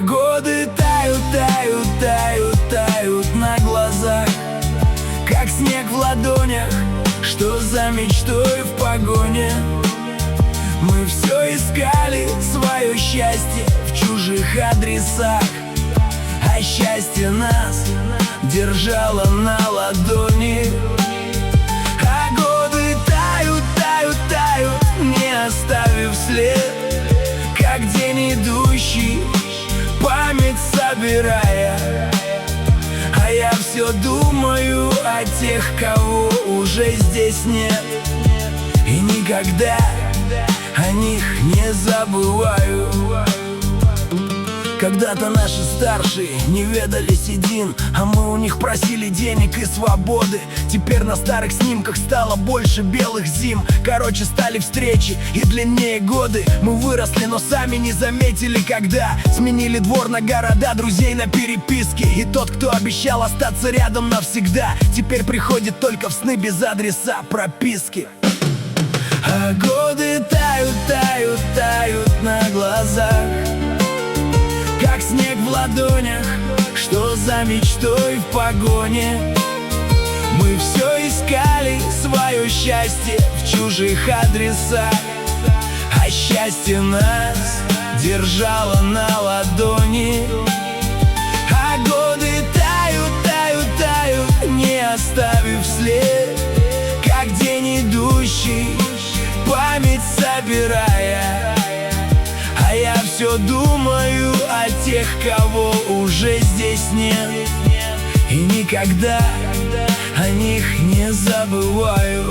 годы тают, тают, тают, тают на глазах, как снег в ладонях. Что за мечтой в погоне? Мы все искали свое счастье в чужих адресах, а счастье нас держало на ладони. А годы тают, тают, тают, не оставив след, как день идущий, память собирая. А я все думаю о тех, кого уже здесь нет, и никогда о них не забываю. Когда-то наши старшие не ведали седин, а мы у них просили денег и свободы. Теперь на старых снимках стало больше белых зим. Короче, стали встречи и длиннее годы. Мы выросли, но сами не заметили, когда сменили двор на города, друзей на переписке. И тот, кто обещал остаться рядом навсегда, теперь приходит только в сны без адреса прописки. А годы тают, тают, тают на глазах, как снег в ладонях. Что за мечтой в погоне? Мы все искали свое счастье в чужих адресах, а счастье нас держало на ладони. А годы тают, тают, тают, не оставив след, как день идущий, память собирая. А я все думаю о тех, кого уже здесь нет, и никогда о них не забываю.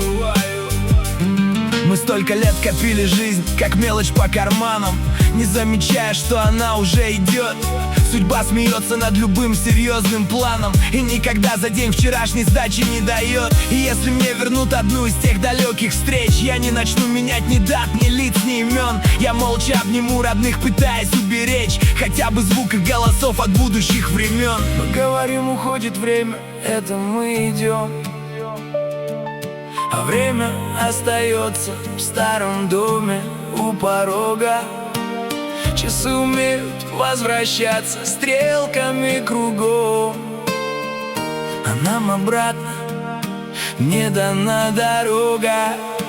Мы столько лет копили жизнь, как мелочь по карманам, не замечая, что она уже идет. Судьба смеется над любым серьезным планом и никогда за день вчерашней сдачи не дает. И если мне вернут одну из тех далеких встреч, я не начну менять ни дат, ни лиц, ни имен. Я молча обниму родных, пытаясь уберечь хотя бы звук их голосов от будущих времен. Мы говорим, уходит время, это мы идем, а время остается в старом доме у порога. Часы умеют возвращаться стрелками кругом, а нам обратно не дана дорога.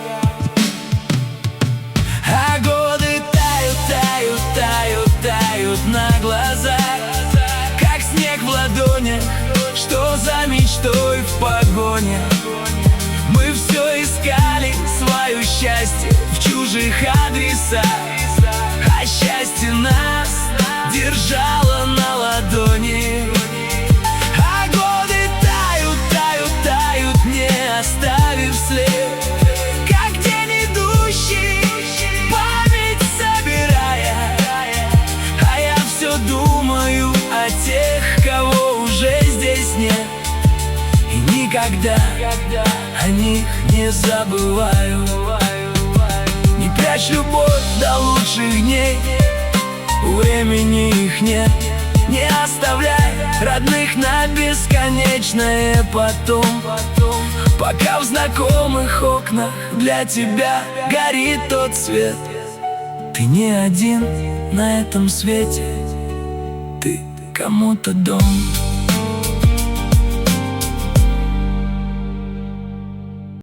А годы тают, тают, тают, тают на глазах, как снег в ладонях. Что за мечтой в погоне? Мы все искали свое счастье в чужих адресах, а счастье нас держало на ладони. А годы тают, тают, тают, не оставив след, как день идущий, память собирая. А я все думаю о тех, кого уже здесь нет, и никогда о них не забываю. Не прячь любовь до лучших дней, у времени их нет. Не оставляй родных на бесконечное потом, пока в знакомых окнах для тебя горит тот свет. Ты не один на этом свете, ты кому-то дом.